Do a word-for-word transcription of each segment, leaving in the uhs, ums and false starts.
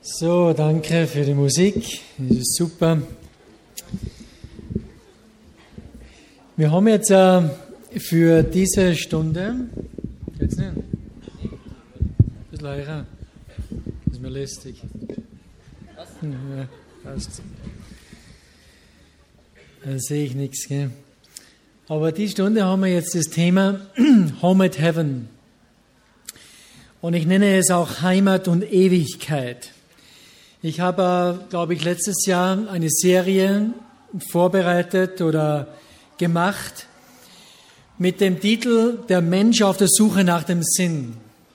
So, danke für die Musik. Das ist super. Wir haben jetzt äh, für diese Stunde. Geht's nicht? Ein bisschen leiser. Das ist mir lästig. Ja, passt. Da sehe ich nichts, gell? Aber die Stunde haben wir jetzt das Thema Home at Heaven. Und ich nenne es auch Heimat und Ewigkeit. Ich habe, glaube ich, letztes Jahr eine Serie vorbereitet oder gemacht mit dem Titel Der Mensch auf der Suche nach dem Sinn.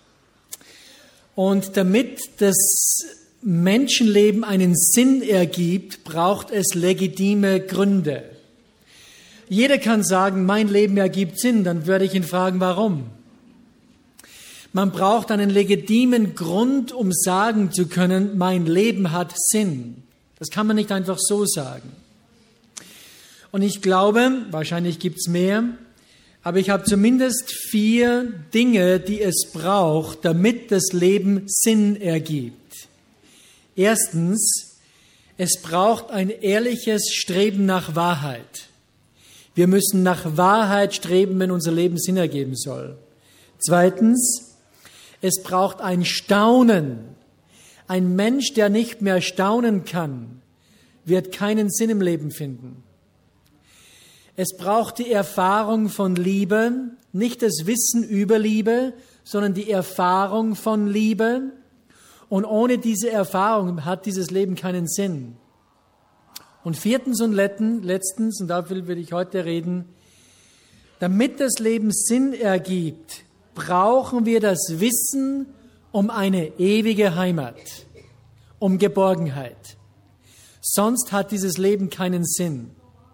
Und damit das Menschenleben einen Sinn ergibt, braucht es legitime Gründe. Jeder kann sagen, mein Leben ergibt Sinn, dann würde ich ihn fragen, warum? Man braucht einen legitimen Grund, um sagen zu können, mein Leben hat Sinn. Das kann man nicht einfach so sagen. Und ich glaube, wahrscheinlich gibt es mehr, aber ich habe zumindest vier Dinge, die es braucht, damit das Leben Sinn ergibt. Erstens, es braucht ein ehrliches Streben nach Wahrheit. Wir müssen nach Wahrheit streben, wenn unser Leben Sinn ergeben soll. Zweitens, es braucht ein Staunen. Ein Mensch, der nicht mehr staunen kann, wird keinen Sinn im Leben finden. Es braucht die Erfahrung von Liebe, nicht das Wissen über Liebe, sondern die Erfahrung von Liebe. Und ohne diese Erfahrung hat dieses Leben keinen Sinn. Und viertens und letztens, und dafür will ich heute reden, damit das Leben Sinn ergibt, brauchen wir das Wissen um eine ewige Heimat, um Geborgenheit. Sonst hat dieses Leben keinen Sinn.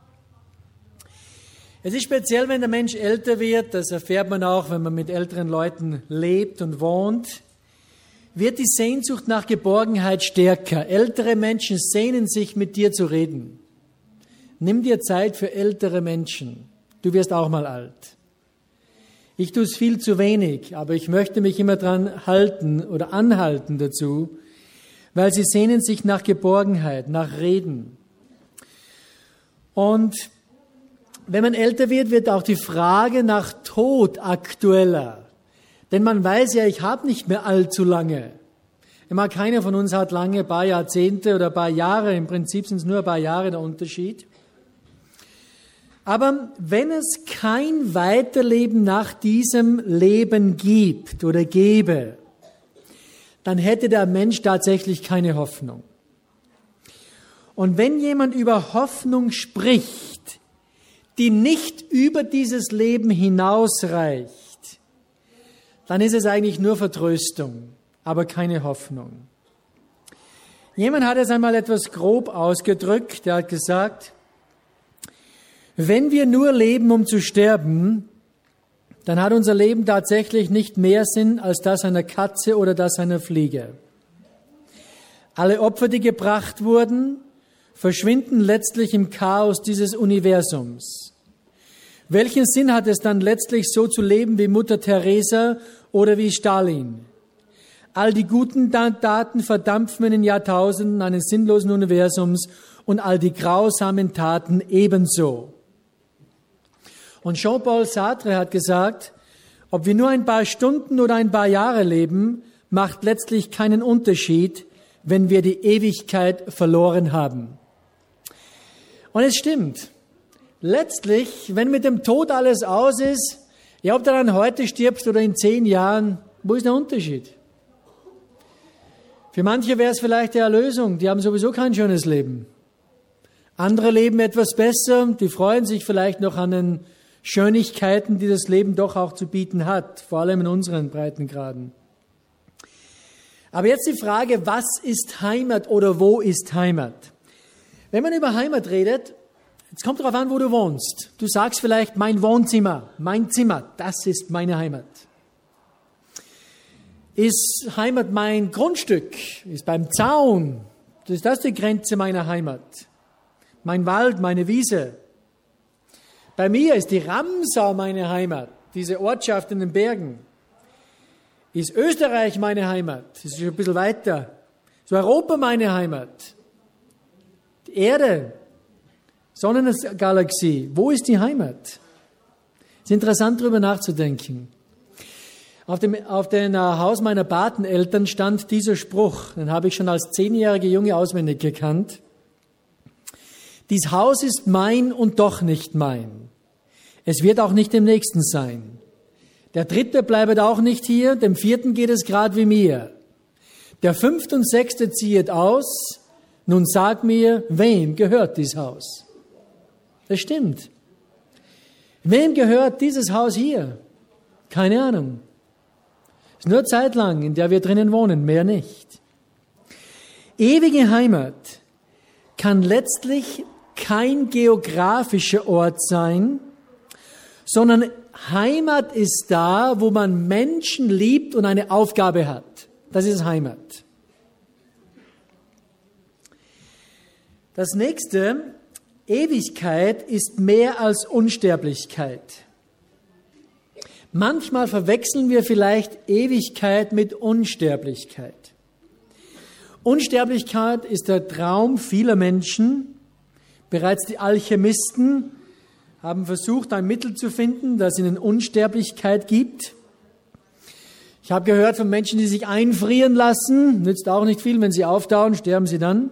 Es ist speziell, wenn der Mensch älter wird, das erfährt man auch, wenn man mit älteren Leuten lebt und wohnt, wird die Sehnsucht nach Geborgenheit stärker. Ältere Menschen sehnen sich, mit dir zu reden. Nimm dir Zeit für ältere Menschen. Du wirst auch mal alt. Ich tue es viel zu wenig, aber ich möchte mich immer dran halten oder anhalten dazu, weil sie sehnen sich nach Geborgenheit, nach Reden. Und wenn man älter wird, wird auch die Frage nach Tod aktueller. Denn man weiß ja, ich habe nicht mehr allzu lange. Immer keiner von uns hat lange, ein paar Jahrzehnte oder ein paar Jahre. Im Prinzip sind es nur ein paar Jahre der Unterschied. Aber wenn es kein Weiterleben nach diesem Leben gibt oder gäbe, dann hätte der Mensch tatsächlich keine Hoffnung. Und wenn jemand über Hoffnung spricht, die nicht über dieses Leben hinausreicht, dann ist es eigentlich nur Vertröstung, aber keine Hoffnung. Jemand hat es einmal etwas grob ausgedrückt, der hat gesagt, wenn wir nur leben, um zu sterben, dann hat unser Leben tatsächlich nicht mehr Sinn als das einer Katze oder das einer Fliege. Alle Opfer, die gebracht wurden, verschwinden letztlich im Chaos dieses Universums. Welchen Sinn hat es dann letztlich so zu leben wie Mutter Teresa oder wie Stalin? All die guten Taten verdampfen in den Jahrtausenden eines sinnlosen Universums und all die grausamen Taten ebenso. Und Jean-Paul Sartre hat gesagt, ob wir nur ein paar Stunden oder ein paar Jahre leben, macht letztlich keinen Unterschied, wenn wir die Ewigkeit verloren haben. Und es stimmt. Letztlich, wenn mit dem Tod alles aus ist, ja, ob du dann heute stirbst oder in zehn Jahren, wo ist der Unterschied? Für manche wäre es vielleicht die Erlösung, die haben sowieso kein schönes Leben. Andere leben etwas besser, die freuen sich vielleicht noch an den Schönigkeiten, die das Leben doch auch zu bieten hat, vor allem in unseren Breitengraden. Aber jetzt die Frage, was ist Heimat oder wo ist Heimat? Wenn man über Heimat redet, jetzt kommt darauf an, wo du wohnst. Du sagst vielleicht, mein Wohnzimmer, mein Zimmer, das ist meine Heimat. Ist Heimat mein Grundstück? Ist beim Zaun? Ist das die Grenze meiner Heimat? Mein Wald, meine Wiese? Bei mir ist die Ramsau meine Heimat, diese Ortschaft in den Bergen. Ist Österreich meine Heimat? Das ist schon ein bisschen weiter. So Europa meine Heimat. Die Erde, Sonnengalaxie, wo ist die Heimat? Es ist interessant, darüber nachzudenken. Auf dem, auf dem Haus meiner Pateneltern stand dieser Spruch, den habe ich schon als zehnjähriger Junge auswendig gekannt. Dies Haus ist mein und doch nicht mein. Es wird auch nicht dem Nächsten sein. Der Dritte bleibet auch nicht hier, dem Vierten geht es grad wie mir. Der Fünfte und Sechste ziehet aus, nun sag mir, wem gehört dieses Haus? Das stimmt. Wem gehört dieses Haus hier? Keine Ahnung. Es ist nur Zeit lang, in der wir drinnen wohnen, mehr nicht. Ewige Heimat kann letztlich kein geografischer Ort sein, sondern Heimat ist da, wo man Menschen liebt und eine Aufgabe hat. Das ist Heimat. Das nächste, Ewigkeit ist mehr als Unsterblichkeit. Manchmal verwechseln wir vielleicht Ewigkeit mit Unsterblichkeit. Unsterblichkeit ist der Traum vieler Menschen. Bereits die Alchemisten haben versucht, ein Mittel zu finden, das ihnen Unsterblichkeit gibt. Ich habe gehört von Menschen, die sich einfrieren lassen. Nützt auch nicht viel, wenn sie auftauen, sterben sie dann.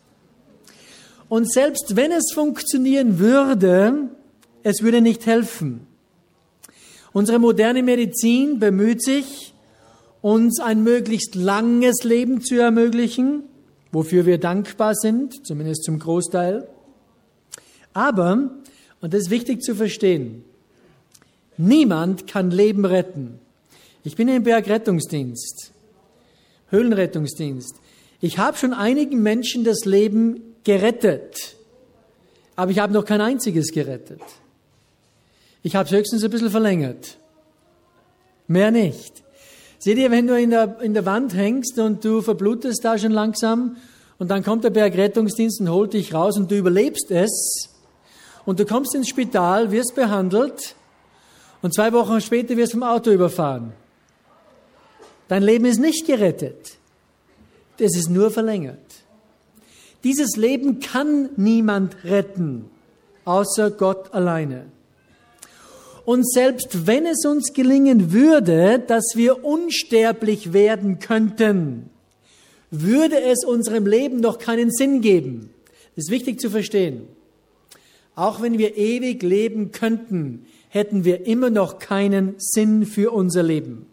Und selbst wenn es funktionieren würde, es würde nicht helfen. Unsere moderne Medizin bemüht sich, uns ein möglichst langes Leben zu ermöglichen, wofür wir dankbar sind, zumindest zum Großteil. Aber, und das ist wichtig zu verstehen, niemand kann Leben retten. Ich bin im Bergrettungsdienst, Höhlenrettungsdienst. Ich habe schon einigen Menschen das Leben gerettet, aber ich habe noch kein einziges gerettet. Ich habe es höchstens ein bisschen verlängert. Mehr nicht. Seht ihr, wenn du in der, in der Wand hängst und du verblutest da schon langsam und dann kommt der Bergrettungsdienst und holt dich raus und du überlebst es und du kommst ins Spital, wirst behandelt und zwei Wochen später wirst du vom Auto überfahren. Dein Leben ist nicht gerettet. Es ist nur verlängert. Dieses Leben kann niemand retten, außer Gott alleine. Und selbst wenn es uns gelingen würde, dass wir unsterblich werden könnten, würde es unserem Leben noch keinen Sinn geben. Das ist wichtig zu verstehen. Auch wenn wir ewig leben könnten, hätten wir immer noch keinen Sinn für unser Leben.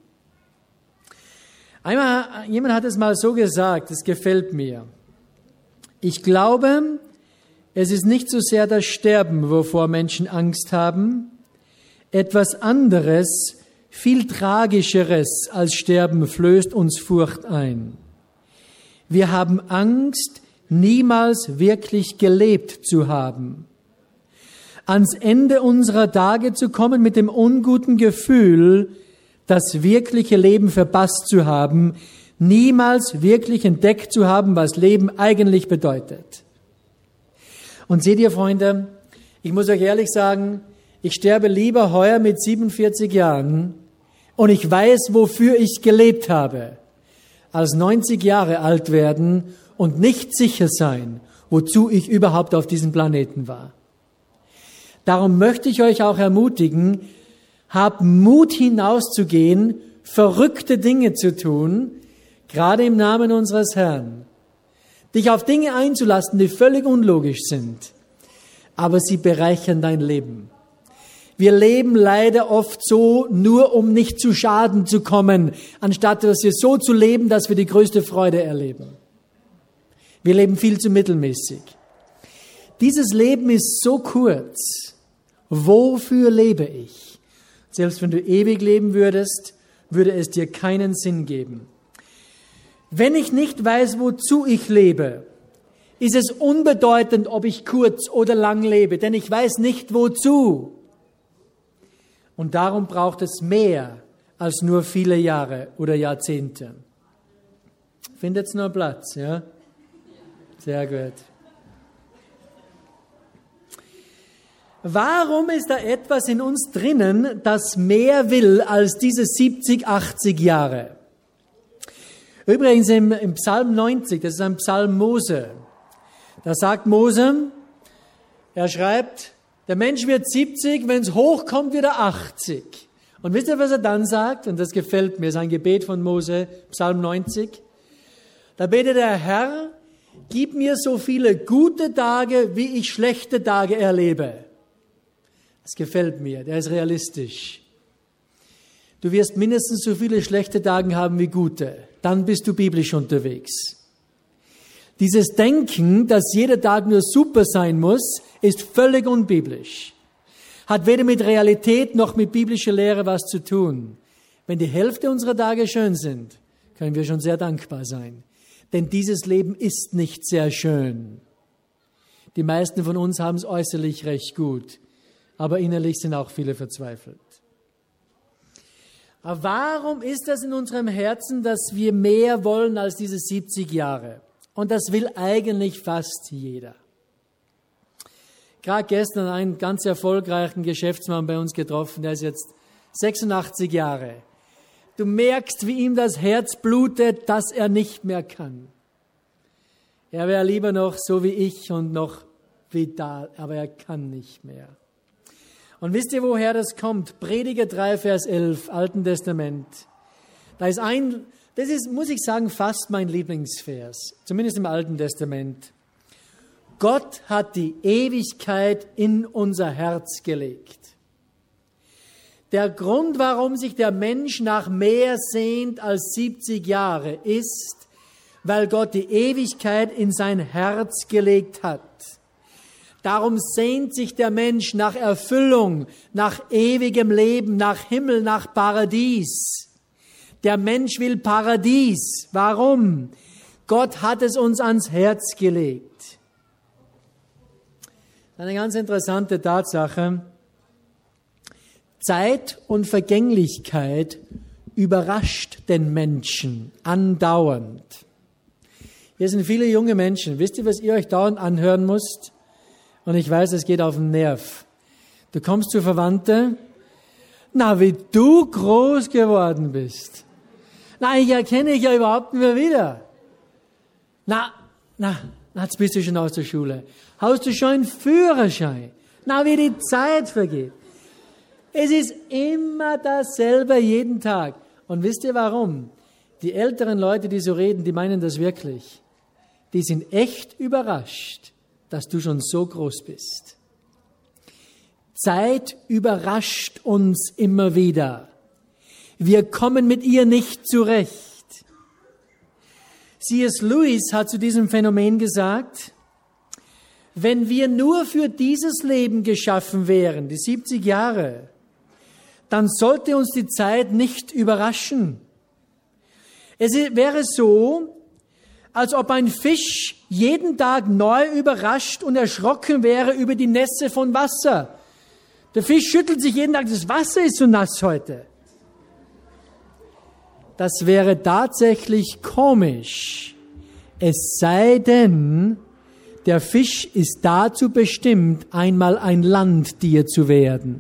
Einmal, jemand hat es mal so gesagt, es gefällt mir. Ich glaube, es ist nicht so sehr das Sterben, wovor Menschen Angst haben. Etwas anderes, viel Tragischeres als Sterben flößt uns Furcht ein. Wir haben Angst, niemals wirklich gelebt zu haben. Ans Ende unserer Tage zu kommen mit dem unguten Gefühl, das wirkliche Leben verpasst zu haben, niemals wirklich entdeckt zu haben, was Leben eigentlich bedeutet. Und seht ihr, Freunde, ich muss euch ehrlich sagen, ich sterbe lieber heuer mit siebenundvierzig Jahren und ich weiß, wofür ich gelebt habe, als neunzig Jahre alt werden und nicht sicher sein, wozu ich überhaupt auf diesem Planeten war. Darum möchte ich euch auch ermutigen, habt Mut hinauszugehen, verrückte Dinge zu tun, gerade im Namen unseres Herrn. Dich auf Dinge einzulassen, die völlig unlogisch sind, aber sie bereichern dein Leben. Wir leben leider oft so, nur um nicht zu Schaden zu kommen, anstatt dass wir so zu leben, dass wir die größte Freude erleben. Wir leben viel zu mittelmäßig. Dieses Leben ist so kurz. Wofür lebe ich? Selbst wenn du ewig leben würdest, würde es dir keinen Sinn geben. Wenn ich nicht weiß, wozu ich lebe, ist es unbedeutend, ob ich kurz oder lang lebe, denn ich weiß nicht, wozu. Und darum braucht es mehr als nur viele Jahre oder Jahrzehnte. Findet noch Platz, ja? Sehr gut. Warum ist da etwas in uns drinnen, das mehr will als diese siebzig, achtzig Jahre? Übrigens im, im Psalm neunzig, das ist ein Psalm Mose, da sagt Mose, er schreibt, der Mensch wird siebzig, wenn es hochkommt, wird er achtzig. Und wisst ihr, was er dann sagt? Und das gefällt mir, das ist ein Gebet von Mose, Psalm neunzig. Da betet der Herr, gib mir so viele gute Tage, wie ich schlechte Tage erlebe. Das gefällt mir, der ist realistisch. Du wirst mindestens so viele schlechte Tage haben wie gute. Dann bist du biblisch unterwegs. Dieses Denken, dass jeder Tag nur super sein muss, ist völlig unbiblisch. Hat weder mit Realität noch mit biblischer Lehre was zu tun. Wenn die Hälfte unserer Tage schön sind, können wir schon sehr dankbar sein. Denn dieses Leben ist nicht sehr schön. Die meisten von uns haben es äußerlich recht gut, aber innerlich sind auch viele verzweifelt. Aber warum ist das in unserem Herzen, dass wir mehr wollen als diese siebzig Jahre? Und das will eigentlich fast jeder. Gerade gestern einen ganz erfolgreichen Geschäftsmann bei uns getroffen, der ist jetzt sechsundachtzig Jahre. Du merkst, wie ihm das Herz blutet, dass er nicht mehr kann. Er wäre lieber noch so wie ich und noch vital, aber er kann nicht mehr. Und wisst ihr, woher das kommt? Prediger drei, Vers elf, Alten Testament. Da ist ein, das ist, muss ich sagen, fast mein Lieblingsvers, zumindest im Alten Testament. Gott hat die Ewigkeit in unser Herz gelegt. Der Grund, warum sich der Mensch nach mehr sehnt als siebzig Jahre, ist, weil Gott die Ewigkeit in sein Herz gelegt hat. Darum sehnt sich der Mensch nach Erfüllung, nach ewigem Leben, nach Himmel, nach Paradies. Der Mensch will Paradies. Warum? Gott hat es uns ans Herz gelegt. Eine ganz interessante Tatsache. Zeit und Vergänglichkeit überrascht den Menschen andauernd. Hier sind viele junge Menschen. Wisst ihr, was ihr euch dauernd anhören müsst? Und ich weiß, es geht auf den Nerv. Du kommst zu Verwandten. Na, wie du groß geworden bist. Na, ich erkenne dich ja überhaupt nicht mehr wieder. Na, na, jetzt bist du schon aus der Schule. Hast du schon einen Führerschein? Na, wie die Zeit vergeht. Es ist immer dasselbe jeden Tag. Und wisst ihr warum? Die älteren Leute, die so reden, die meinen das wirklich. Die sind echt überrascht, dass du schon so groß bist. Zeit überrascht uns immer wieder. Wir kommen mit ihr nicht zurecht. C S Lewis hat zu diesem Phänomen gesagt, wenn wir nur für dieses Leben geschaffen wären, die siebzig Jahre, dann sollte uns die Zeit nicht überraschen. Es wäre so, als ob ein Fisch jeden Tag neu überrascht und erschrocken wäre über die Nässe von Wasser. Der Fisch schüttelt sich jeden Tag, das Wasser ist so nass heute. Das wäre tatsächlich komisch. Es sei denn, der Fisch ist dazu bestimmt, einmal ein Landtier zu werden.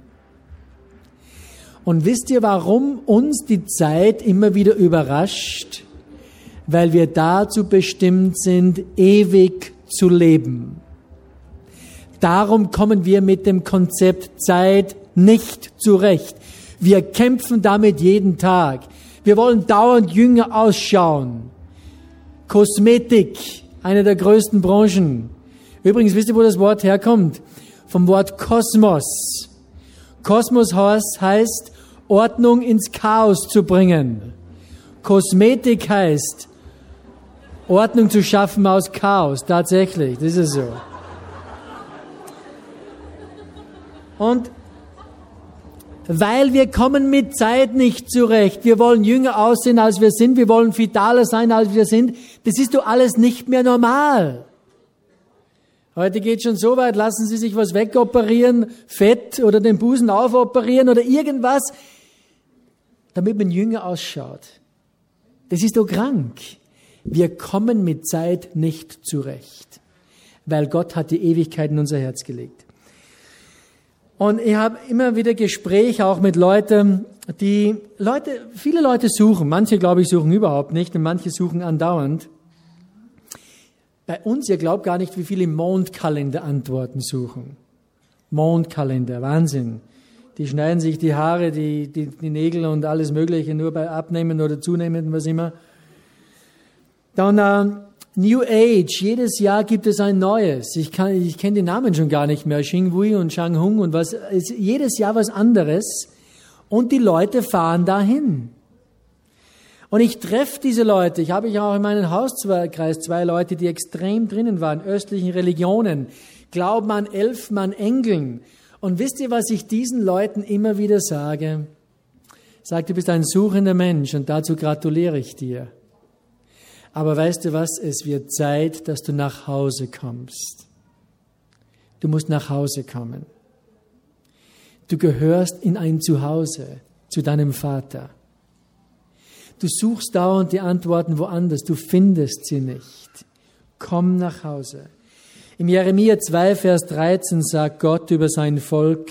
Und wisst ihr, warum uns die Zeit immer wieder überrascht? Weil wir dazu bestimmt sind, ewig zu leben. Darum kommen wir mit dem Konzept Zeit nicht zurecht. Wir kämpfen damit jeden Tag. Wir wollen dauernd jünger ausschauen. Kosmetik, eine der größten Branchen. Übrigens, wisst ihr, wo das Wort herkommt? Vom Wort Kosmos. Kosmos heißt, Ordnung ins Chaos zu bringen. Kosmetik heißt, Ordnung zu schaffen aus Chaos. Tatsächlich, das ist so. Und weil wir kommen mit Zeit nicht zurecht. Wir wollen jünger aussehen, als wir sind. Wir wollen vitaler sein, als wir sind. Das ist doch alles nicht mehr normal. Heute geht schon so weit, lassen Sie sich was wegoperieren, Fett oder den Busen aufoperieren oder irgendwas, damit man jünger ausschaut. Das ist doch krank. Wir kommen mit Zeit nicht zurecht, weil Gott hat die Ewigkeit in unser Herz gelegt. Und ich habe immer wieder Gespräche auch mit Leuten, die Leute, viele Leute suchen. Manche, glaube ich, suchen überhaupt nicht und manche suchen andauernd. Bei uns, ihr glaubt gar nicht, wie viele Mondkalender Antworten suchen. Mondkalender, Wahnsinn. Die schneiden sich die Haare, die, die, die Nägel und alles Mögliche nur bei Abnehmen oder Zunehmen, was immer. Dann äh, New Age, jedes Jahr gibt es ein neues. Ich, kann, ich kenne die Namen schon gar nicht mehr. Xingwui und Shanghung und was. Ist jedes Jahr was anderes. Und die Leute fahren dahin. Und ich treffe diese Leute. Ich habe ich auch in meinem Hauskreis zwei Leute, die extrem drinnen waren, östlichen Religionen, glauben an Elfen, an Engeln. Und wisst ihr, was ich diesen Leuten immer wieder sage? Ich sage, du bist ein suchender Mensch und dazu gratuliere ich dir. Aber weißt du was? Es wird Zeit, dass du nach Hause kommst. Du musst nach Hause kommen. Du gehörst in ein Zuhause zu deinem Vater. Du suchst dauernd die Antworten woanders. Du findest sie nicht. Komm nach Hause. Im Jeremia zwei, Vers dreizehn sagt Gott über sein Volk,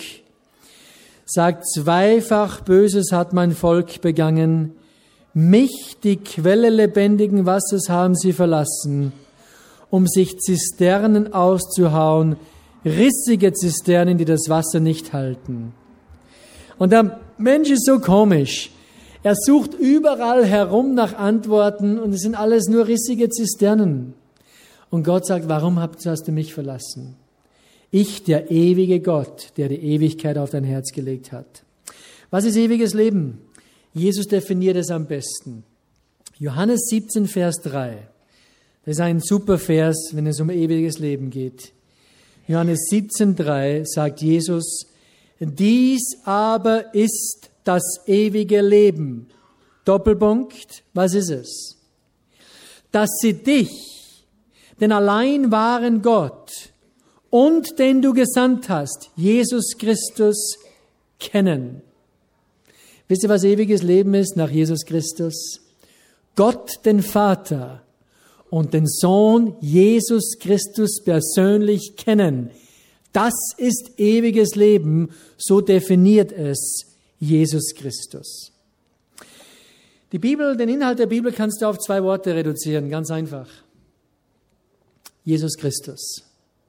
sagt, zweifach Böses hat mein Volk begangen, mich, die Quelle lebendigen Wassers, haben sie verlassen, um sich Zisternen auszuhauen, rissige Zisternen, die das Wasser nicht halten. Und der Mensch ist so komisch. Er sucht überall herum nach Antworten und es sind alles nur rissige Zisternen. Und Gott sagt, warum hast du mich verlassen? Ich, der ewige Gott, der die Ewigkeit auf dein Herz gelegt hat. Was ist ewiges Leben? Jesus definiert es am besten. Johannes siebzehn, Vers drei. Das ist ein super Vers, wenn es um ewiges Leben geht. Johannes siebzehn, drei sagt Jesus, dies aber ist das ewige Leben. Doppelpunkt, was ist es? Dass sie dich, den allein wahren Gott und den du gesandt hast, Jesus Christus, kennen. Wisst ihr, was ewiges Leben ist nach Jesus Christus? Gott, den Vater und den Sohn Jesus Christus persönlich kennen. Das ist ewiges Leben, so definiert es Jesus Christus. Die Bibel, den Inhalt der Bibel kannst du auf zwei Worte reduzieren, ganz einfach. Jesus Christus.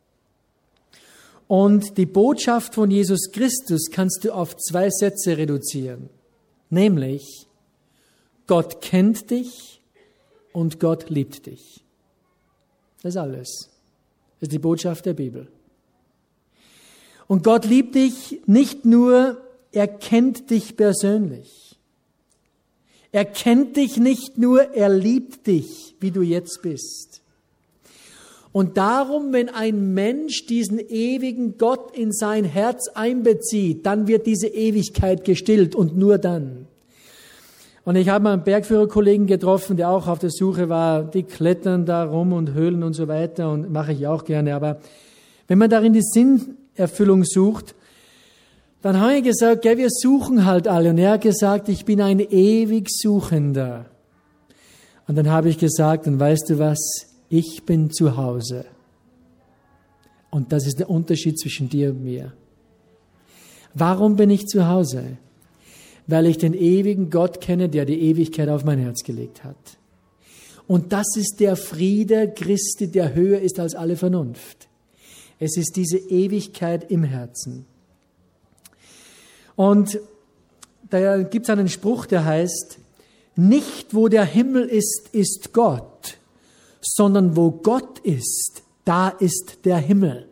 Und die Botschaft von Jesus Christus kannst du auf zwei Sätze reduzieren. Nämlich, Gott kennt dich und Gott liebt dich. Das ist alles. Das ist die Botschaft der Bibel. Und Gott liebt dich nicht nur, er kennt dich persönlich. Er kennt dich nicht nur, er liebt dich, wie du jetzt bist. Und darum, wenn ein Mensch diesen ewigen Gott in sein Herz einbezieht, dann wird diese Ewigkeit gestillt und nur dann. Und ich habe mal einen Bergführerkollegen getroffen, der auch auf der Suche war, die klettern da rum und Höhlen und so weiter und mache ich auch gerne. Aber wenn man darin die Sinnerfüllung sucht, dann habe ich gesagt, gell, wir suchen halt alle. Und er hat gesagt, ich bin ein ewig Suchender. Und dann habe ich gesagt, und weißt du was? Ich bin zu Hause. Und das ist der Unterschied zwischen dir und mir. Warum bin ich zu Hause? Weil ich den ewigen Gott kenne, der die Ewigkeit auf mein Herz gelegt hat. Und das ist der Friede Christi, der höher ist als alle Vernunft. Es ist diese Ewigkeit im Herzen. Und da gibt es einen Spruch, der heißt, nicht wo der Himmel ist, ist Gott, sondern wo Gott ist, da ist der Himmel.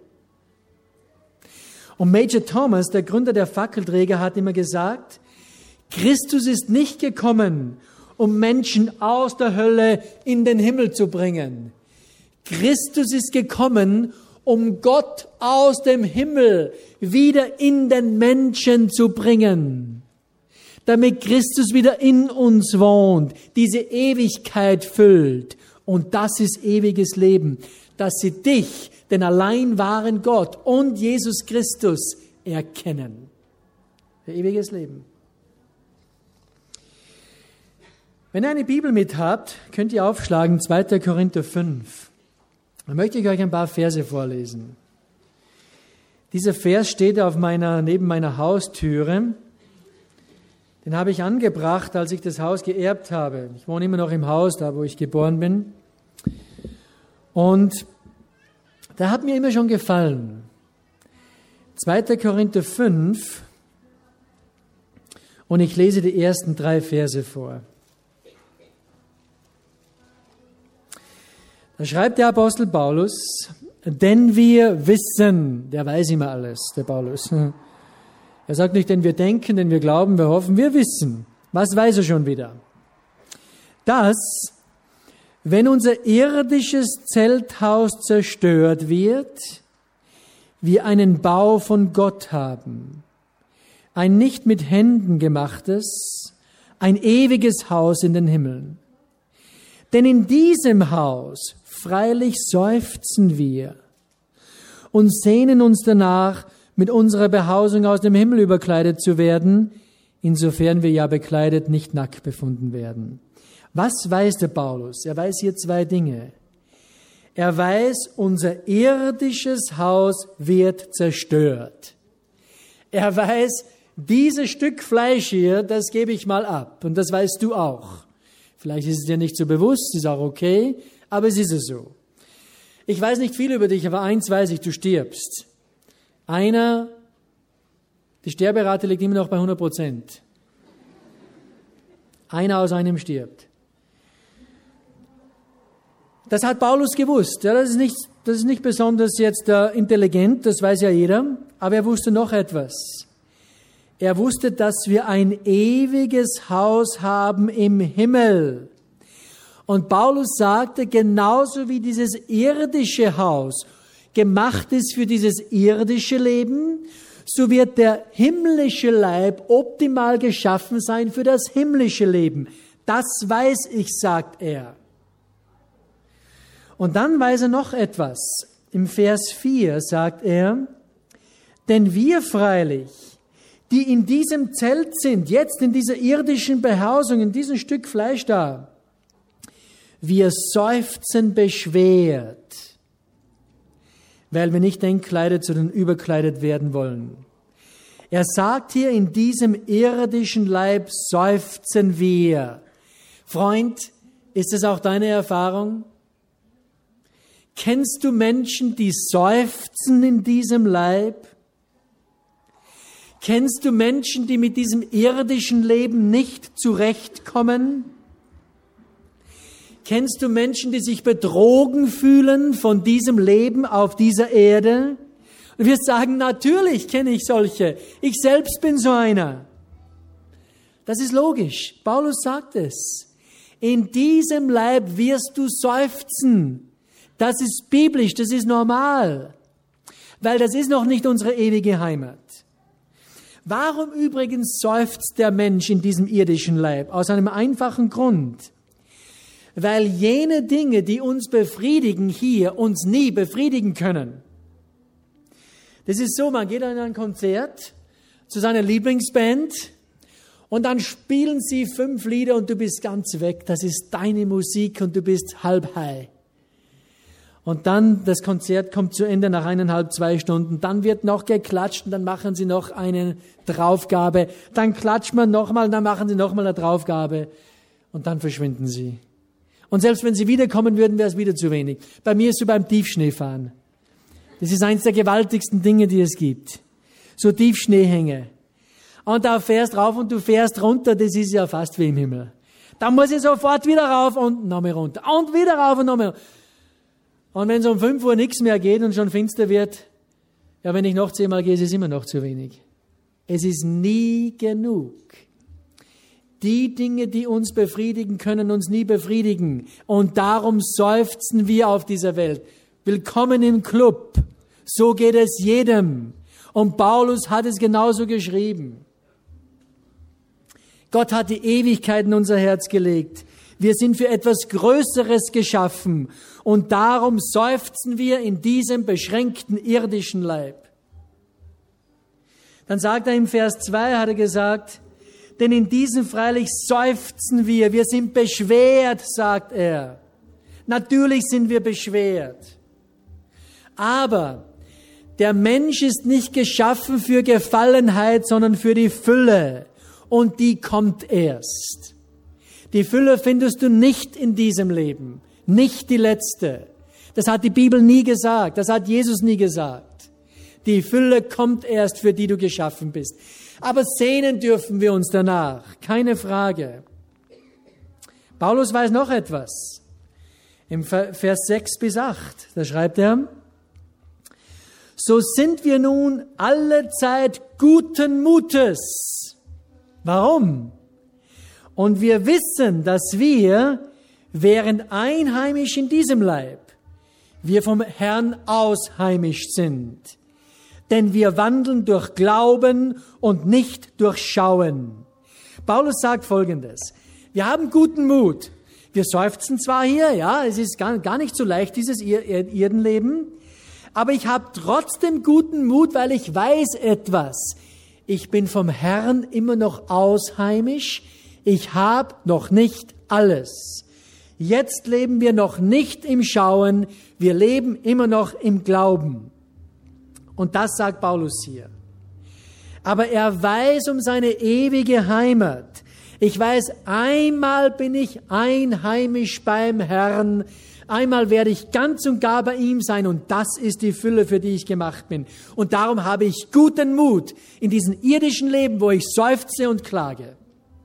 Und Major Thomas, der Gründer der Fackelträger, hat immer gesagt, Christus ist nicht gekommen, um Menschen aus der Hölle in den Himmel zu bringen. Christus ist gekommen, um Gott aus dem Himmel wieder in den Menschen zu bringen, damit Christus wieder in uns wohnt, diese Ewigkeit füllt. Und das ist ewiges Leben, dass sie dich, den allein wahren Gott und Jesus Christus erkennen. Ewiges Leben. Wenn ihr eine Bibel mit habt, könnt ihr aufschlagen, zweiter Korinther fünf. Da möchte ich euch ein paar Verse vorlesen. Dieser Vers steht auf meiner, neben meiner Haustüre. Den habe ich angebracht, als ich das Haus geerbt habe. Ich wohne immer noch im Haus, da wo ich geboren bin. Und der hat mir immer schon gefallen. zweiter Korinther fünf. Und ich lese die ersten drei Verse vor. Da schreibt der Apostel Paulus, denn wir wissen, der weiß immer alles, der Paulus. Er sagt nicht, denn wir denken, denn wir glauben, wir hoffen, wir wissen. Was weiß er schon wieder? Dass, wenn unser irdisches Zelthaus zerstört wird, wir einen Bau von Gott haben, ein nicht mit Händen gemachtes, ein ewiges Haus in den Himmeln. Denn in diesem Haus freilich seufzen wir und sehnen uns danach, mit unserer Behausung aus dem Himmel überkleidet zu werden, insofern wir ja bekleidet nicht nackt befunden werden. Was weiß der Paulus? Er weiß hier zwei Dinge. Er weiß, unser irdisches Haus wird zerstört. Er weiß, dieses Stück Fleisch hier, das gebe ich mal ab. Und das weißt du auch. Vielleicht ist es dir nicht so bewusst, ist auch okay, aber es ist es so. Ich weiß nicht viel über dich, aber eins weiß ich, du stirbst. Einer, die Sterberate liegt immer noch bei hundert Prozent. Einer aus einem stirbt. Das hat Paulus gewusst. Ja, das ist nicht, das ist nicht besonders jetzt äh, intelligent, das weiß ja jeder, aber er wusste noch etwas. Er wusste, dass wir ein ewiges Haus haben im Himmel. Und Paulus sagte, genauso wie dieses irdische Haus gemacht ist für dieses irdische Leben, so wird der himmlische Leib optimal geschaffen sein für das himmlische Leben. Das weiß ich, sagt er. Und dann weiß er noch etwas. Im Vers vier sagt er, denn wir freilich, die in diesem Zelt sind, jetzt in dieser irdischen Behausung, in diesem Stück Fleisch da, wir seufzen beschwert, weil wir nicht entkleidet, sondern überkleidet werden wollen. Er sagt hier, in diesem irdischen Leib seufzen wir. Freund, ist das auch deine Erfahrung? Kennst du Menschen, die seufzen in diesem Leib? Kennst du Menschen, die mit diesem irdischen Leben nicht zurechtkommen? Kennst du Menschen, die sich betrogen fühlen von diesem Leben auf dieser Erde? Und wir sagen, natürlich kenne ich solche. Ich selbst bin so einer. Das ist logisch. Paulus sagt es. In diesem Leib wirst du seufzen. Das ist biblisch, das ist normal. Weil das ist noch nicht unsere ewige Heimat. Warum übrigens seufzt der Mensch in diesem irdischen Leib? Aus einem einfachen Grund. Weil jene Dinge, die uns befriedigen hier, uns nie befriedigen können. Das ist so, man geht an ein Konzert zu seiner Lieblingsband und dann spielen sie fünf Lieder und du bist ganz weg. Das ist deine Musik und du bist halb high. Und dann, das Konzert kommt zu Ende nach eineinhalb, zwei Stunden. Dann wird noch geklatscht und dann machen sie noch eine Draufgabe. Dann klatscht man nochmal und dann machen sie nochmal eine Draufgabe. Und dann verschwinden sie. Und selbst wenn sie wiederkommen würden, wäre es wieder zu wenig. Bei mir ist so beim Tiefschneefahren. Das ist eines der gewaltigsten Dinge, die es gibt. So Tiefschneehänge. Und da fährst rauf und du fährst runter, das ist ja fast wie im Himmel. Dann muss ich sofort wieder rauf und nochmal runter. Und wieder rauf und nochmal runter. Und wenn es um fünf Uhr nichts mehr geht und schon finster wird, ja, wenn ich noch zehnmal gehe, ist es immer noch zu wenig. Es ist nie genug. Die Dinge, die uns befriedigen, können uns nie befriedigen. Und darum seufzen wir auf dieser Welt. Willkommen im Club. So geht es jedem. Und Paulus hat es genauso geschrieben. Gott hat die Ewigkeit in unser Herz gelegt. Wir sind für etwas Größeres geschaffen und darum seufzen wir in diesem beschränkten irdischen Leib. Dann sagt er im Vers zwei, hat er gesagt, denn in diesem freilich seufzen wir, wir sind beschwert, sagt er. Natürlich sind wir beschwert. Aber Der Mensch ist nicht geschaffen für Gefallenheit, sondern für die Fülle. Und die kommt erst. Die Fülle findest du nicht in diesem Leben. Nicht die letzte. Das hat die Bibel nie gesagt. Das hat Jesus nie gesagt. Die Fülle kommt erst, für die du geschaffen bist. Aber sehnen dürfen wir uns danach. Keine Frage. Paulus weiß noch etwas. Im Vers sechs bis acht, da schreibt er, so sind wir nun allezeit guten Mutes. Warum? Und wir wissen, dass wir, während einheimisch in diesem Leib, wir vom Herrn ausheimisch sind. Denn wir wandeln durch Glauben und nicht durch Schauen. Paulus sagt Folgendes. Wir haben guten Mut. Wir seufzen zwar hier, ja, es ist gar, gar nicht so leicht, dieses Erdenleben, aber ich habe trotzdem guten Mut, weil ich weiß etwas. Ich bin vom Herrn immer noch ausheimisch. Ich habe noch nicht alles. Jetzt leben wir noch nicht im Schauen. Wir leben immer noch im Glauben. Und das sagt Paulus hier. Aber er weiß um seine ewige Heimat. Ich weiß, einmal bin ich einheimisch beim Herrn. Einmal werde ich ganz und gar bei ihm sein und das ist die Fülle, für die ich gemacht bin. Und darum habe ich guten Mut in diesem irdischen Leben, wo ich seufze und klage.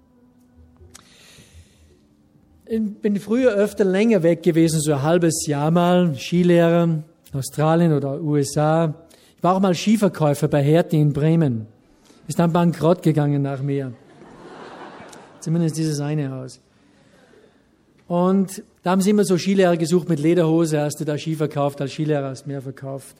Ich bin früher öfter länger weg gewesen, so ein halbes Jahr mal, Skilehrer, Australien oder U S A. Ich war auch mal Skiverkäufer bei Hertie in Bremen. Ist dann bankrott gegangen nach mir. Zumindest dieses eine Haus. Und da haben sie immer so Skilehrer gesucht mit Lederhose, hast du da Ski verkauft, als Skilehrer hast du mehr verkauft.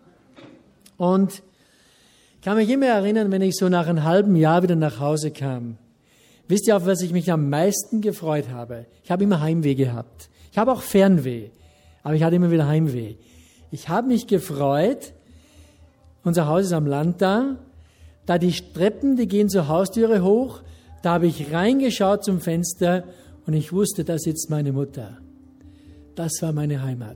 Und ich kann mich immer erinnern, wenn ich so nach einem halben Jahr wieder nach Hause kam. Wisst ihr, auf was ich mich am meisten gefreut habe? Ich habe immer Heimweh gehabt. Ich habe auch Fernweh, aber ich hatte immer wieder Heimweh. Ich habe mich gefreut, unser Haus ist am Land da, da die Treppen, die gehen zur Haustüre hoch, da habe ich reingeschaut zum Fenster und ich wusste, da sitzt meine Mutter. Das war meine Heimat.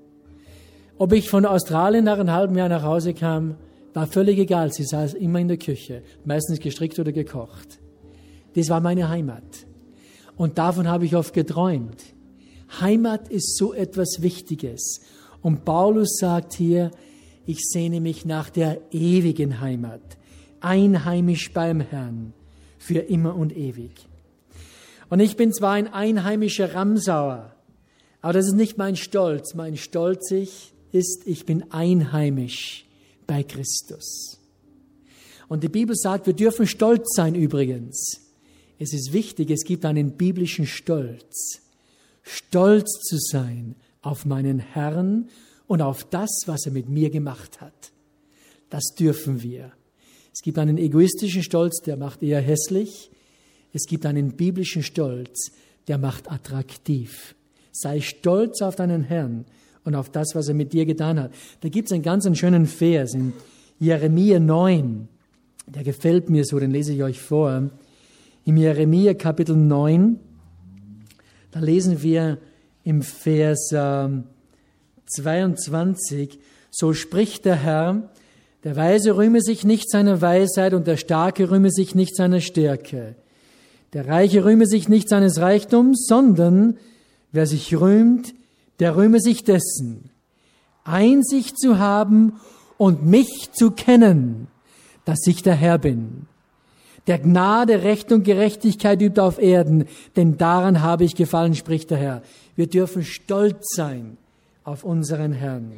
Ob ich von Australien nach einem halben Jahr nach Hause kam, war völlig egal. Sie saß immer in der Küche, meistens gestrickt oder gekocht. Das war meine Heimat. Und davon habe ich oft geträumt. Heimat ist so etwas Wichtiges. Und Paulus sagt hier, ich sehne mich nach der ewigen Heimat. Einheimisch beim Herrn, für immer und ewig. Und ich bin zwar ein einheimischer Ramsauer, aber das ist nicht mein Stolz. Mein Stolz ist, ich bin einheimisch bei Christus. Und die Bibel sagt, wir dürfen stolz sein übrigens. Es ist wichtig, es gibt einen biblischen Stolz. Stolz zu sein auf meinen Herrn und auf das, was er mit mir gemacht hat. Das dürfen wir. Es gibt einen egoistischen Stolz, der macht eher hässlich. Es gibt einen biblischen Stolz, der macht attraktiv. Sei stolz auf deinen Herrn und auf das, was er mit dir getan hat. Da gibt es einen ganz schönen Vers in Jeremia neun. Der gefällt mir so, den lese ich euch vor. Im Jeremia Kapitel neun, da lesen wir im Vers äh, zweiundzwanzig, so spricht der Herr, der Weise rühme sich nicht seiner Weisheit und der Starke rühme sich nicht seiner Stärke. Der Reiche rühme sich nicht seines Reichtums, sondern wer sich rühmt, der rühme sich dessen, Einsicht zu haben und mich zu kennen, dass ich der Herr bin. Der Gnade, Recht und Gerechtigkeit übt auf Erden, denn daran habe ich gefallen, spricht der Herr. Wir dürfen stolz sein auf unseren Herrn.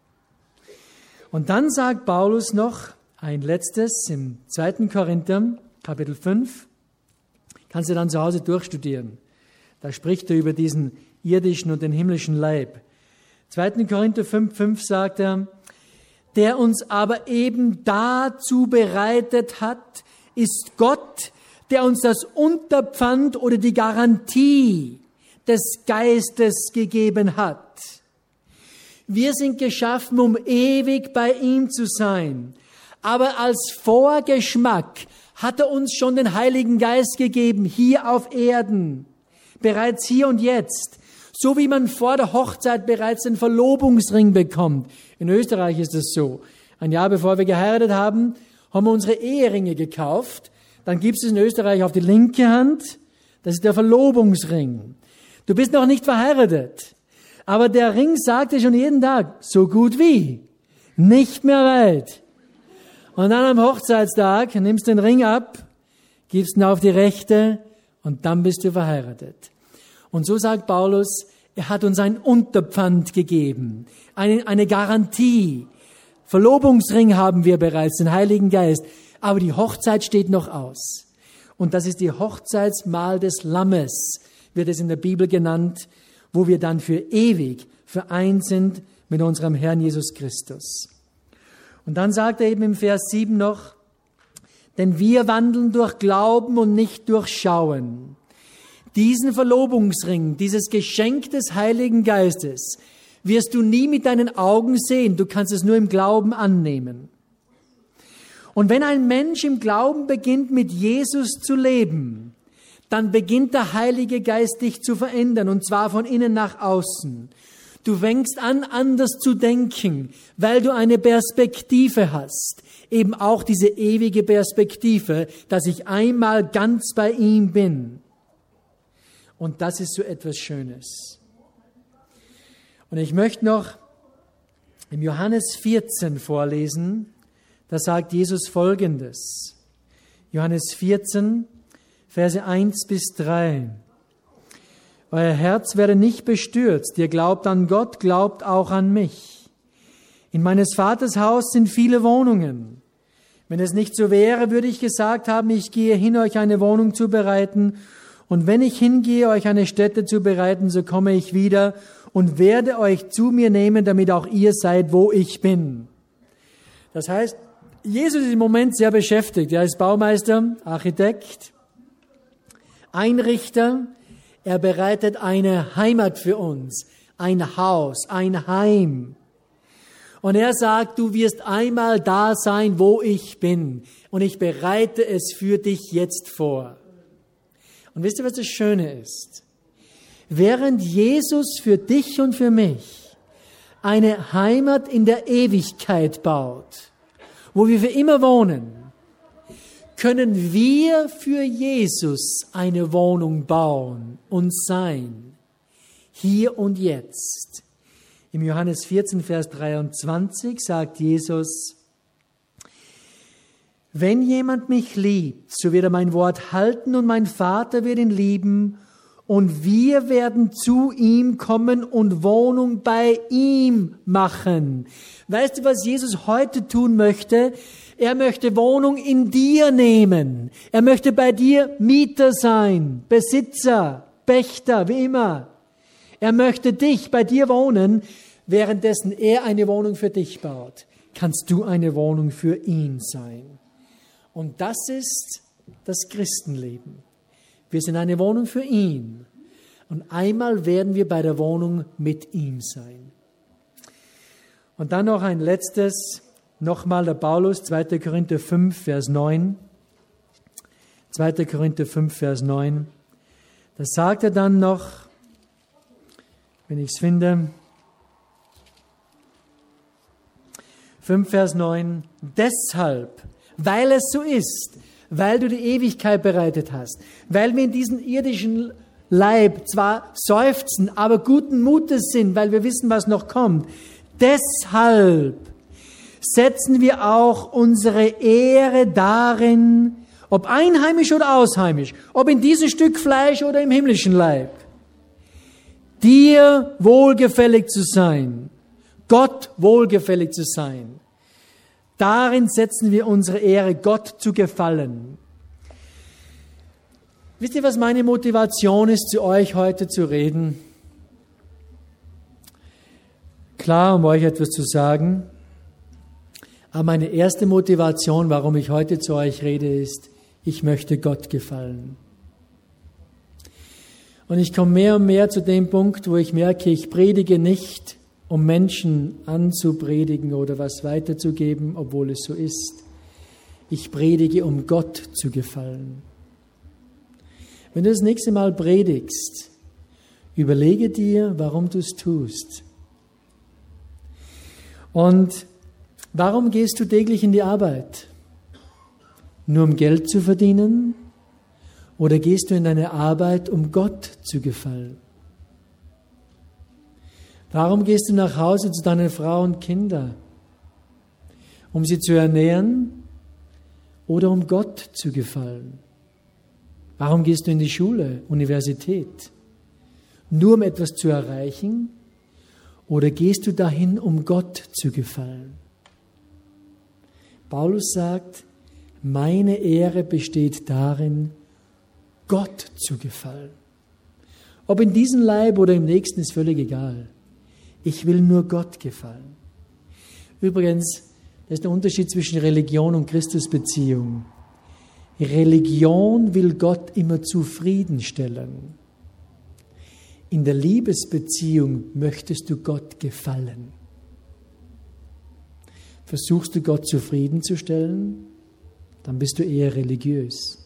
Und dann sagt Paulus noch ein letztes im zweiten Korinther, Kapitel fünf. Kannst du dann zu Hause durchstudieren. Da spricht er über diesen irdischen und den himmlischen Leib. zweiten Korinther fünf, fünf sagt er, der uns aber eben dazu bereitet hat, ist Gott, der uns das Unterpfand oder die Garantie des Geistes gegeben hat. Wir sind geschaffen, um ewig bei ihm zu sein. Aber als Vorgeschmack hat er uns schon den Heiligen Geist gegeben, hier auf Erden, bereits hier und jetzt. So wie man vor der Hochzeit bereits den Verlobungsring bekommt. In Österreich ist es so. Ein Jahr bevor wir geheiratet haben, haben wir unsere Eheringe gekauft. Dann gibt es in Österreich auf die linke Hand, das ist der Verlobungsring. Du bist noch nicht verheiratet, aber der Ring sagt dir schon jeden Tag, so gut wie, nicht mehr weit. Und dann am Hochzeitstag nimmst du den Ring ab, gibst ihn auf die rechte und dann bist du verheiratet. Und so sagt Paulus, er hat uns ein Unterpfand gegeben, eine, eine Garantie. Verlobungsring haben wir bereits, den Heiligen Geist, aber die Hochzeit steht noch aus. Und das ist die Hochzeitsmahl des Lammes, wird es in der Bibel genannt, wo wir dann für ewig vereint sind mit unserem Herrn Jesus Christus. Und dann sagt er eben im Vers sieben noch, denn wir wandeln durch Glauben und nicht durch Schauen. Diesen Verlobungsring, dieses Geschenk des Heiligen Geistes, wirst du nie mit deinen Augen sehen. Du kannst es nur im Glauben annehmen. Und wenn ein Mensch im Glauben beginnt, mit Jesus zu leben, dann beginnt der Heilige Geist dich zu verändern, und zwar von innen nach außen. Du fängst an, anders zu denken, weil du eine Perspektive hast. Eben auch diese ewige Perspektive, dass ich einmal ganz bei ihm bin. Und das ist so etwas Schönes. Und ich möchte noch im Johannes vierzehn vorlesen, da sagt Jesus Folgendes. Johannes vierzehn, Verse eins bis drei. Euer Herz werde nicht bestürzt, ihr glaubt an Gott, glaubt auch an mich. In meines Vaters Haus sind viele Wohnungen. Wenn es nicht so wäre, würde ich gesagt haben, ich gehe hin, euch eine Wohnung zu bereiten. Und wenn ich hingehe, euch eine Stätte zu bereiten, so komme ich wieder und werde euch zu mir nehmen, damit auch ihr seid, wo ich bin. Das heißt, Jesus ist im Moment sehr beschäftigt. Er ist Baumeister, Architekt, Einrichter. Er bereitet eine Heimat für uns, ein Haus, ein Heim. Und er sagt, du wirst einmal da sein, wo ich bin. Und ich bereite es für dich jetzt vor. Und wisst ihr, was das Schöne ist? Während Jesus für dich und für mich eine Heimat in der Ewigkeit baut, wo wir für immer wohnen, können wir für Jesus eine Wohnung bauen und sein, hier und jetzt. Im Johannes vierzehn, Vers dreiundzwanzig sagt Jesus, wenn jemand mich liebt, so wird er mein Wort halten und mein Vater wird ihn lieben und wir werden zu ihm kommen und Wohnung bei ihm machen. Weißt du, was Jesus heute tun möchte? Er möchte Wohnung in dir nehmen. Er möchte bei dir Mieter sein, Besitzer, Pächter, wie immer. Er möchte dich bei dir wohnen, währenddessen er eine Wohnung für dich baut. Kannst du eine Wohnung für ihn sein? Und das ist das Christenleben. Wir sind eine Wohnung für ihn. Und einmal werden wir bei der Wohnung mit ihm sein. Und dann noch ein letztes, nochmal der Paulus, zweiter Korinther fünf, Vers neun. zweiter Korinther fünf, Vers neun. Da sagt er dann noch, wenn ich es finde, fünf, Vers neun, deshalb, weil es so ist, weil du die Ewigkeit bereitet hast, weil wir in diesem irdischen Leib zwar seufzen, aber guten Mutes sind, weil wir wissen, was noch kommt. Deshalb setzen wir auch unsere Ehre darin, ob einheimisch oder ausheimisch, ob in diesem Stück Fleisch oder im himmlischen Leib, dir wohlgefällig zu sein, Gott wohlgefällig zu sein. Darin setzen wir unsere Ehre, Gott zu gefallen. Wisst ihr, was meine Motivation ist, zu euch heute zu reden? Klar, um euch etwas zu sagen. Aber meine erste Motivation, warum ich heute zu euch rede, ist, ich möchte Gott gefallen. Und ich komme mehr und mehr zu dem Punkt, wo ich merke, ich predige nicht, um Menschen anzupredigen oder was weiterzugeben, obwohl es so ist. Ich predige, um Gott zu gefallen. Wenn du das nächste Mal predigst, überlege dir, warum du es tust. Und Warum gehst du täglich in die Arbeit? Nur um Geld zu verdienen? Oder gehst du in deine Arbeit, um Gott zu gefallen? Warum gehst du nach Hause zu deinen Frau und Kindern? Um sie zu ernähren oder um Gott zu gefallen? Warum gehst du in die Schule, Universität? Nur um etwas zu erreichen? Oder gehst du dahin, um Gott zu gefallen? Paulus sagt, meine Ehre besteht darin, Gott zu gefallen. Ob in diesem Leib oder im nächsten, ist völlig egal. Ich will nur Gott gefallen. Übrigens, das ist der Unterschied zwischen Religion und Christusbeziehung. Religion will Gott immer zufriedenstellen. In der Liebesbeziehung möchtest du Gott gefallen. Versuchst du Gott zufriedenzustellen, dann bist du eher religiös.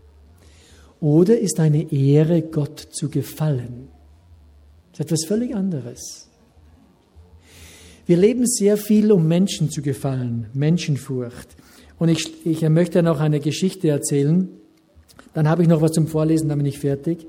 Oder ist deine Ehre, Gott zu gefallen? Das ist etwas völlig anderes. Wir leben sehr viel, um Menschen zu gefallen, Menschenfurcht. Und ich, ich möchte noch eine Geschichte erzählen. Dann habe ich noch was zum Vorlesen, dann bin ich fertig.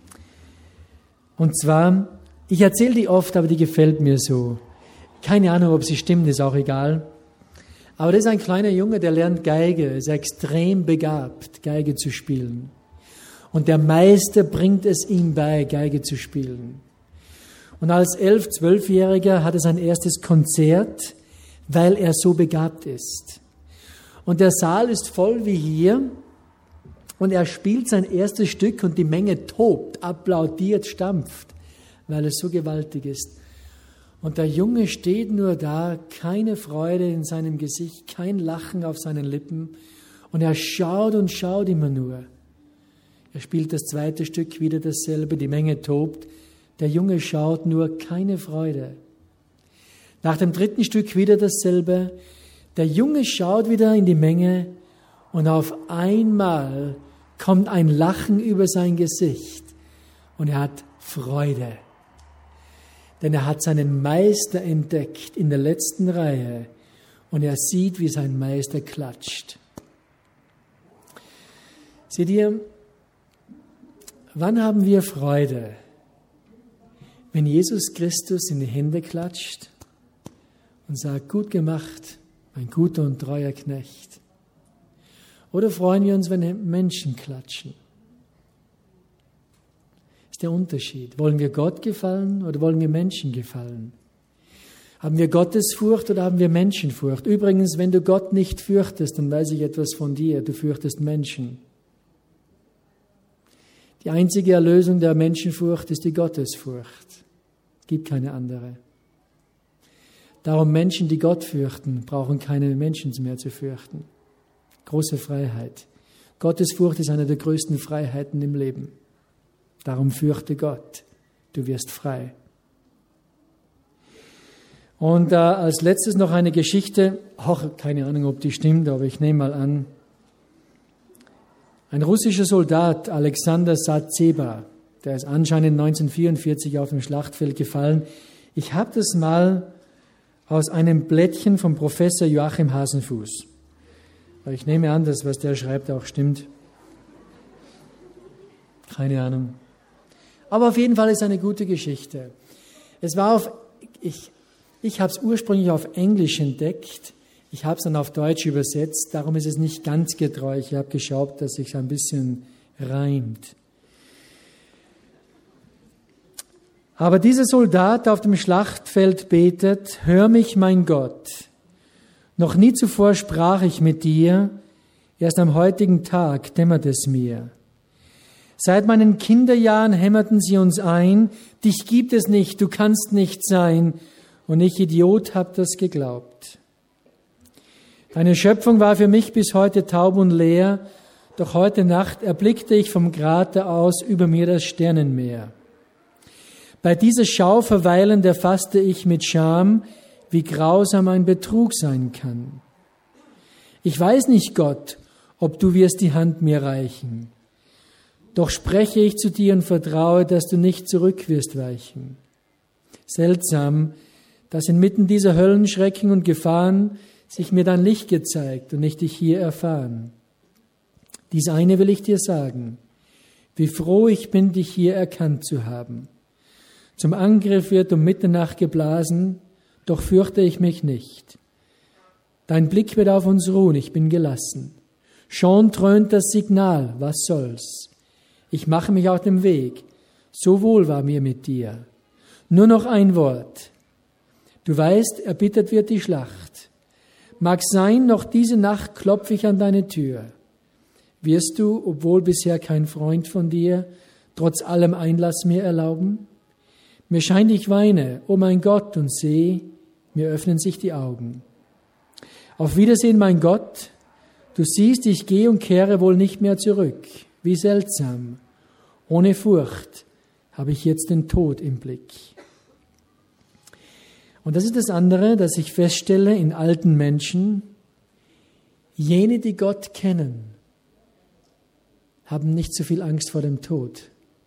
Und zwar, ich erzähle die oft, aber die gefällt mir so. Keine Ahnung, ob sie stimmt, ist auch egal. Aber das ist ein kleiner Junge, der lernt Geige, ist extrem begabt, Geige zu spielen. Und der Meister bringt es ihm bei, Geige zu spielen. Und als elf-, zwölfjähriger hat er sein erstes Konzert, weil er so begabt ist. Und der Saal ist voll wie hier. Und er spielt sein erstes Stück und die Menge tobt, applaudiert, stampft, weil es so gewaltig ist. Und der Junge steht nur da, keine Freude in seinem Gesicht, kein Lachen auf seinen Lippen. Und er schaut und schaut immer nur. Er spielt das zweite Stück, wieder dasselbe, die Menge tobt. Der Junge schaut nur, keine Freude. Nach dem dritten Stück wieder dasselbe. Der Junge schaut wieder in die Menge und auf einmal kommt ein Lachen über sein Gesicht und er hat Freude. Denn er hat seinen Meister entdeckt in der letzten Reihe und er sieht, wie sein Meister klatscht. Seht ihr, wann haben wir Freude? Wenn Jesus Christus in die Hände klatscht und sagt, gut gemacht, mein guter und treuer Knecht. Oder freuen wir uns, wenn Menschen klatschen? Das ist der Unterschied. Wollen wir Gott gefallen oder wollen wir Menschen gefallen? Haben wir Gottesfurcht oder haben wir Menschenfurcht? Übrigens, wenn du Gott nicht fürchtest, dann weiß ich etwas von dir. Du fürchtest Menschen. Die einzige Erlösung der Menschenfurcht ist die Gottesfurcht. Es gibt keine andere. Darum Menschen, die Gott fürchten, brauchen keine Menschen mehr zu fürchten. Große Freiheit. Gottesfurcht ist eine der größten Freiheiten im Leben. Darum fürchte Gott. Du wirst frei. Und äh, als letztes noch eine Geschichte, auch keine Ahnung, ob die stimmt, aber ich nehme mal an. Ein russischer Soldat, Alexander Satseba, der ist anscheinend neunzehnhundertvierundvierzig auf dem Schlachtfeld gefallen. Ich habe das mal aus einem Blättchen vom Professor Joachim Hasenfuß. Ich nehme an, dass was der schreibt auch stimmt. Keine Ahnung. Aber auf jeden Fall ist es eine gute Geschichte. Es war auf, ich, ich habe es ursprünglich auf Englisch entdeckt. Ich habe es dann auf Deutsch übersetzt. Darum ist es nicht ganz getreu. Ich habe geschaut, dass es ein bisschen reimt. Aber dieser Soldat auf dem Schlachtfeld betet, hör mich, mein Gott. Noch nie zuvor sprach ich mit dir, erst am heutigen Tag dämmert es mir. Seit meinen Kinderjahren hämmerten sie uns ein, dich gibt es nicht, du kannst nicht sein, und ich, Idiot, hab das geglaubt. Deine Schöpfung war für mich bis heute taub und leer, doch heute Nacht erblickte ich vom Krater aus über mir das Sternenmeer. Bei dieser Schau verweilend erfasste ich mit Scham, wie grausam ein Betrug sein kann. Ich weiß nicht, Gott, ob du wirst die Hand mir reichen. Doch spreche ich zu dir und vertraue, dass du nicht zurück wirst weichen. Seltsam, dass inmitten dieser Höllenschrecken und Gefahren sich mir dein Licht gezeigt und ich dich hier erfahren. Dies eine will ich dir sagen, wie froh ich bin, dich hier erkannt zu haben. Zum Angriff wird um Mitternacht geblasen, doch fürchte ich mich nicht. Dein Blick wird auf uns ruhen, ich bin gelassen. Schon dröhnt das Signal, was soll's? Ich mache mich auf den Weg, so wohl war mir mit dir. Nur noch ein Wort. Du weißt, erbittert wird die Schlacht. Mag sein, noch diese Nacht klopfe ich an deine Tür. Wirst du, obwohl bisher kein Freund von dir, trotz allem Einlass mir erlauben? Mir scheint, ich weine, oh mein Gott, und seh, mir öffnen sich die Augen. Auf Wiedersehen, mein Gott, du siehst, ich gehe und kehre wohl nicht mehr zurück. Wie seltsam. Ohne Furcht habe ich jetzt den Tod im Blick. Und das ist das andere, dass ich feststelle in alten Menschen, jene, die Gott kennen, haben nicht so viel Angst vor dem Tod,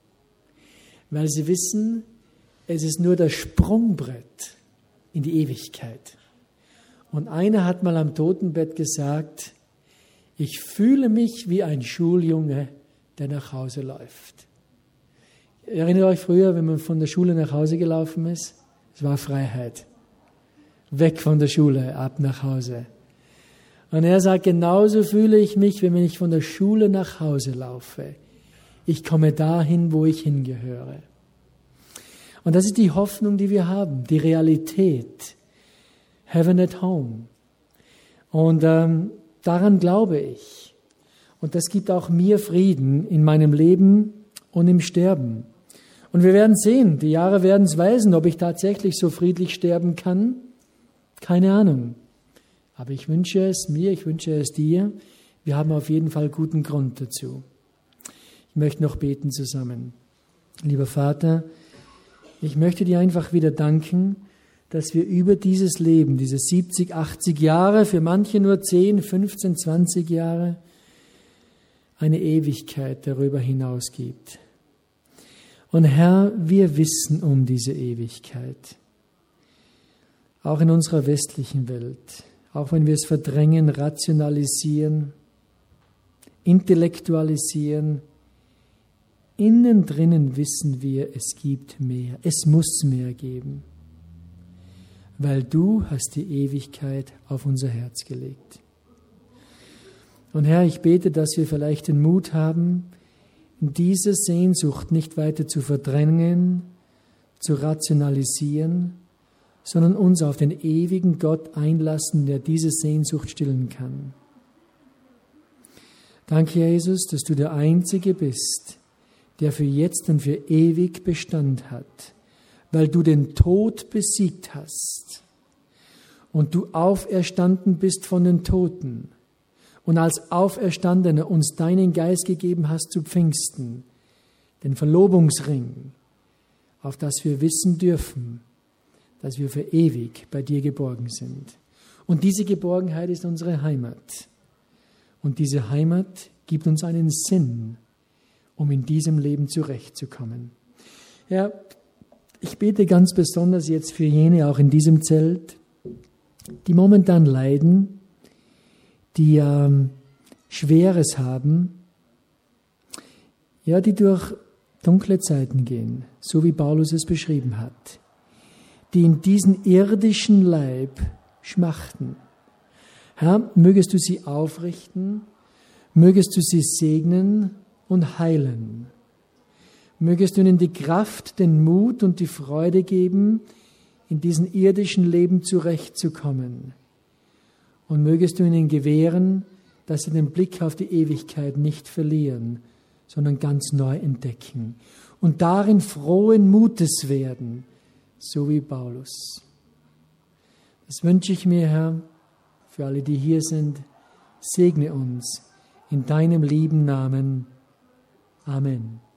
weil sie wissen, es ist nur das Sprungbrett in die Ewigkeit. Und einer hat mal am Totenbett gesagt, ich fühle mich wie ein Schuljunge, der nach Hause läuft. Erinnert euch früher, wenn man von der Schule nach Hause gelaufen ist? Es war Freiheit. Weg von der Schule, ab nach Hause. Und er sagt, genauso fühle ich mich, wenn ich von der Schule nach Hause laufe. Ich komme dahin, wo ich hingehöre. Und das ist die Hoffnung, die wir haben, die Realität. Heaven at home. Und ähm, daran glaube ich. Und das gibt auch mir Frieden in meinem Leben und im Sterben. Und wir werden sehen, die Jahre werden es weisen, ob ich tatsächlich so friedlich sterben kann. Keine Ahnung. Aber ich wünsche es mir, ich wünsche es dir. Wir haben auf jeden Fall guten Grund dazu. Ich möchte noch beten zusammen. Lieber Vater, ich möchte dir einfach wieder danken, dass wir über dieses Leben, diese siebzig, achtzig Jahre, für manche nur zehn, fünfzehn, zwanzig Jahre, eine Ewigkeit darüber hinaus gibt. Und Herr, wir wissen um diese Ewigkeit. Auch in unserer westlichen Welt. Auch wenn wir es verdrängen, rationalisieren, intellektualisieren, innen drinnen wissen wir, es gibt mehr, es muss mehr geben, weil du hast die Ewigkeit auf unser Herz gelegt. Und Herr, ich bete, dass wir vielleicht den Mut haben, diese Sehnsucht nicht weiter zu verdrängen, zu rationalisieren, sondern uns auf den ewigen Gott einlassen, der diese Sehnsucht stillen kann. Danke, Jesus, dass du der Einzige bist, der für jetzt und für ewig Bestand hat, weil du den Tod besiegt hast und du auferstanden bist von den Toten und als Auferstandener uns deinen Geist gegeben hast zu Pfingsten, den Verlobungsring, auf das wir wissen dürfen, dass wir für ewig bei dir geborgen sind. Und diese Geborgenheit ist unsere Heimat. Und diese Heimat gibt uns einen Sinn, um in diesem Leben zurechtzukommen. Ja, ich bete ganz besonders jetzt für jene, auch in diesem Zelt, die momentan leiden, die ähm, Schweres haben, ja, die durch dunkle Zeiten gehen, so wie Paulus es beschrieben hat, die in diesen irdischen Leib schmachten. Herr, mögest du sie aufrichten, mögest du sie segnen und heilen. Mögest du ihnen die Kraft, den Mut und die Freude geben, in diesem irdischen Leben zurechtzukommen. Und mögest du ihnen gewähren, dass sie den Blick auf die Ewigkeit nicht verlieren, sondern ganz neu entdecken und darin frohen Mutes werden, so wie Paulus. Das wünsche ich mir, Herr, für alle, die hier sind. Segne uns in deinem lieben Namen. Amen.